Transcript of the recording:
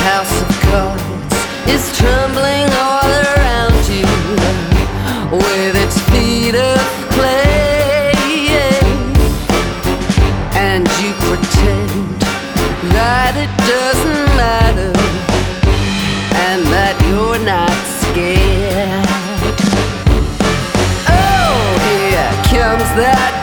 house of cards is trembling all around you with its feet of clay, and you pretend that it doesn't matter and that you're not scared. Oh, here comes that